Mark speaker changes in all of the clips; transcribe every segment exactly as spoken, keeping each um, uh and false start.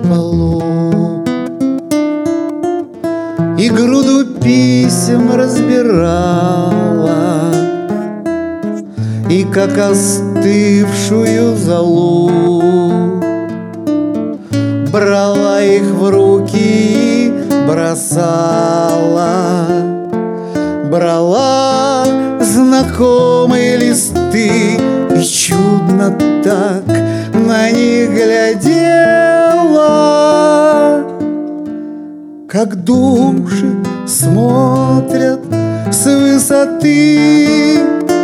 Speaker 1: полу и груду писем разбирала, и как остывшую золу брала их в руки и бросала, брала знакомые листы и чудно так на них глядела, как души смотрят с высоты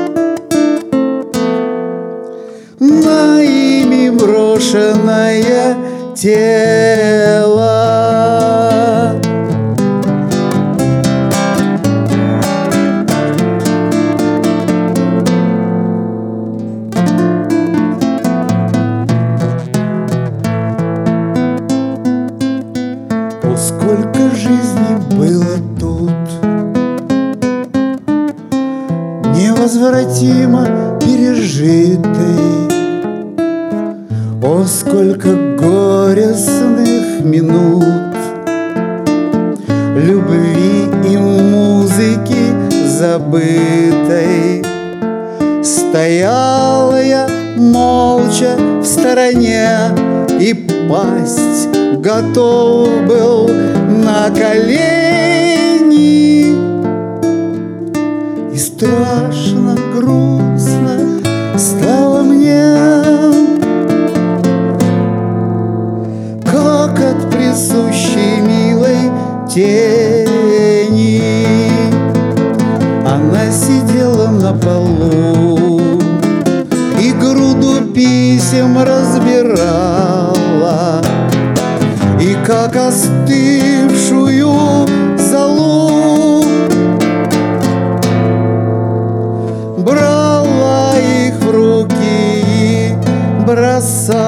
Speaker 1: на ими брошенное тело. О, сколько жизни было тут, невозвратимо пережитой. О, сколько горестных минут, любви и музыки забытой. Стоял я молча в стороне и пасть готов был на колени. И страшно грустно стало мне, как от присущей милой тени. Она сидела на полу и груду писем разбирала, и как остывшую золу брала их в руки и бросала.